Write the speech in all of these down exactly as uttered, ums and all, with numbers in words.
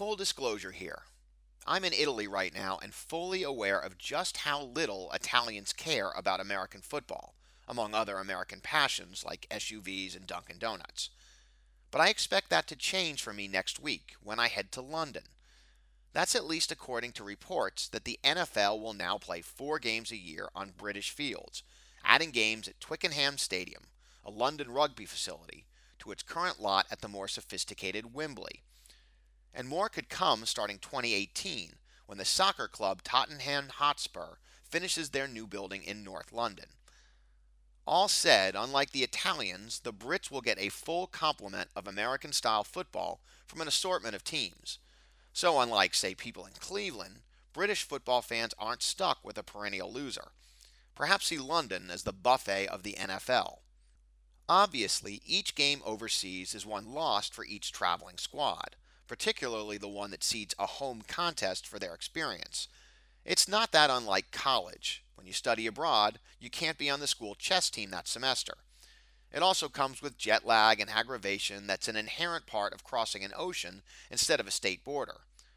Full disclosure here. I'm in Italy right now and fully aware of just how little Italians care about American football, among other American passions like S U Vs and Dunkin' Donuts. But I expect that to change for me next week when I head to London. That's at least according to reports that the N F L will now play four games a year on British fields, adding games at Twickenham Stadium, a London rugby facility, to its current lot at the more sophisticated Wembley. And more could come starting twenty eighteen, when the soccer club Tottenham Hotspur finishes their new building in North London. All said, unlike the Italians, the Brits will get a full complement of American-style football from an assortment of teams. So unlike, say, people in Cleveland, British football fans aren't stuck with a perennial loser. Perhaps see London as the buffet of the N F L. Obviously, each game overseas is one lost for each traveling squad, particularly the one that seeds a home contest for their experience. It's not that unlike college. When you study abroad, you can't be on the school chess team that semester. It also comes with jet lag and aggravation that's an inherent part of crossing an ocean instead of a state border.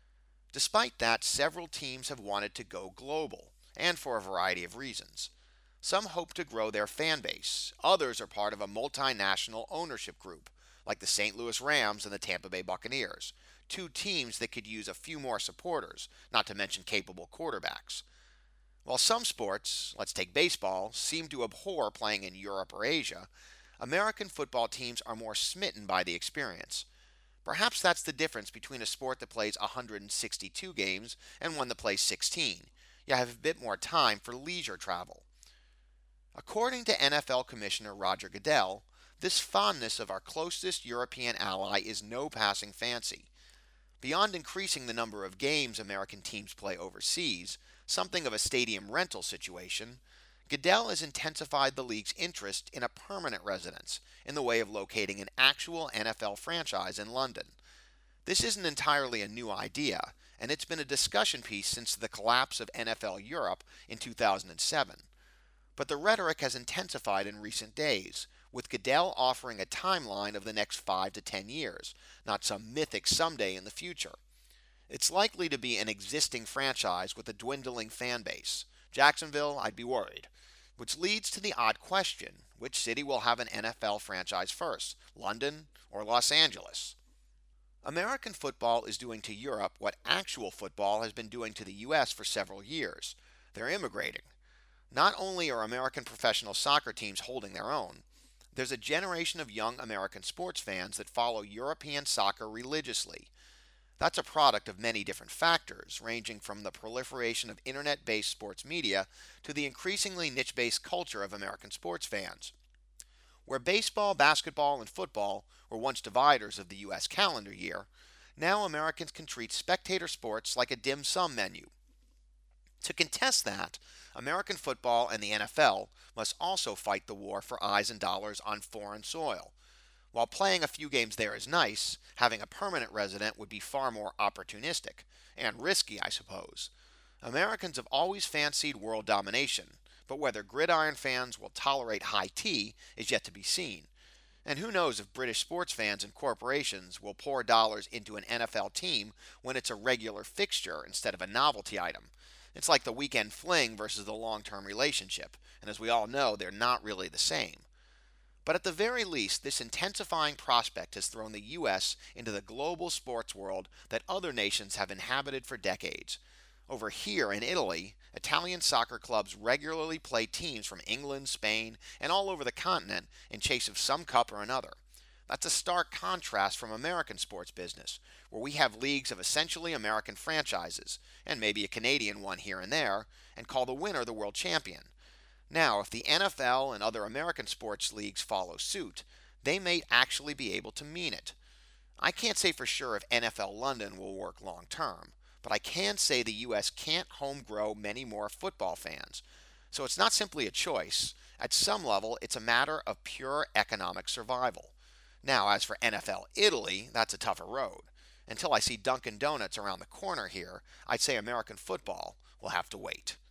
Despite that, several teams have wanted to go global, and for a variety of reasons. Some hope to grow their fan base. Others are part of a multinational ownership group, like the Saint Louis Rams and the Tampa Bay Buccaneers, two teams that could use a few more supporters, not to mention capable quarterbacks. While some sports, let's take baseball, seem to abhor playing in Europe or Asia, American football teams are more smitten by the experience. Perhaps that's the difference between a sport that plays one hundred sixty-two games and one that plays sixteen. You have a bit more time for leisure travel. According to N F L Commissioner Roger Goodell, this fondness of our closest European ally is no passing fancy. Beyond increasing the number of games American teams play overseas, something of a stadium rental situation, Goodell has intensified the league's interest in a permanent residence in the way of locating an actual N F L franchise in London. This isn't entirely a new idea, and it's been a discussion piece since the collapse of N F L Europe in two thousand seven. But the rhetoric has intensified in recent days, with Goodell offering a timeline of the next five to ten years, not some mythic someday in the future. It's likely to be an existing franchise with a dwindling fan base. Jacksonville, I'd be worried. Which leads to the odd question, which city will have an N F L franchise first, London or Los Angeles? American football is doing to Europe what actual football has been doing to the U S for several years. They're immigrating. Not only are American professional soccer teams holding their own, there's a generation of young American sports fans that follow European soccer religiously. That's a product of many different factors, ranging from the proliferation of internet-based sports media to the increasingly niche-based culture of American sports fans. Where baseball, basketball, and football were once dividers of the U S calendar year, now Americans can treat spectator sports like a dim sum menu. To contest that, American football and the N F L must also fight the war for eyes and dollars on foreign soil. While playing a few games there is nice, having a permanent resident would be far more opportunistic and risky, I suppose. Americans have always fancied world domination, but whether gridiron fans will tolerate high tea is yet to be seen. And who knows if British sports fans and corporations will pour dollars into an N F L team when it's a regular fixture instead of a novelty item. It's like the weekend fling versus the long-term relationship, and as we all know, they're not really the same. But at the very least, this intensifying prospect has thrown the U S into the global sports world that other nations have inhabited for decades. Over here in Italy, Italian soccer clubs regularly play teams from England, Spain, and all over the continent in chase of some cup or another. That's a stark contrast from American sports business, where we have leagues of essentially American franchises, and maybe a Canadian one here and there, and call the winner the world champion. Now, if the N F L and other American sports leagues follow suit, they may actually be able to mean it. I can't say for sure if N F L London will work long term, but I can say the U S can't home grow many more football fans. So it's not simply a choice. At some level, it's a matter of pure economic survival. Now, as for N F L Italy, that's a tougher road. Until I see Dunkin' Donuts around the corner here, I'd say American football will have to wait.